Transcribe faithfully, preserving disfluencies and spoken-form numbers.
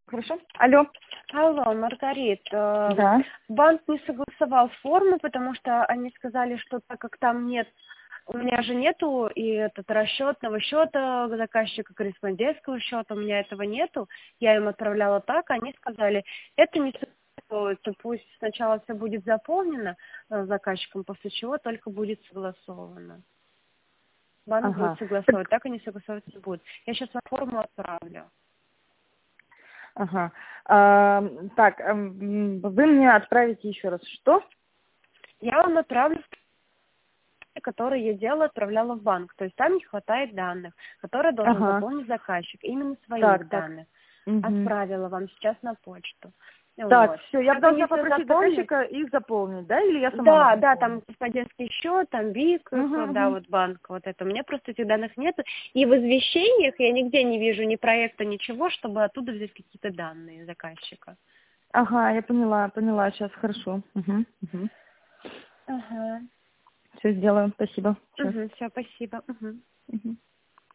Хорошо? Алло. Алло, Маргарит, э, Да. банк не согласовал форму, потому что они сказали, что так как там нет, у меня же нету и этот расчетного счета заказчика, корреспондентского счета, у меня этого нету, я им отправляла так, они сказали, это не согласовывается, пусть сначала все будет заполнено э, заказчиком, после чего только будет согласовано. Банк будет Ага. согласовывать, так они согласовывать не будут. Я сейчас вам форму отправлю. Ага. А, так, м, вы мне отправите еще раз. Что? Я вам отправлю, которые я делала, отправляла в банк. То есть там не хватает данных, которые должен Ага. заполнить заказчик, именно своих Так, так. данных. Угу. Отправила вам сейчас на почту. Так, Вот. все, я Как они должна все попросить заполнят? заказчика их заполнить, да? Или я сама Да, могу да, там заполнить? корреспондентский счет, там ВИК, Угу, да, угу. вот банк, вот это. У меня просто этих данных нет. И в извещениях я нигде не вижу ни проекта, ничего, чтобы оттуда взять какие-то данные заказчика. Ага, я поняла, поняла, сейчас хорошо. Угу, угу. Ага. Все сделаю, спасибо. Сейчас. Угу, все, спасибо. Угу. Угу.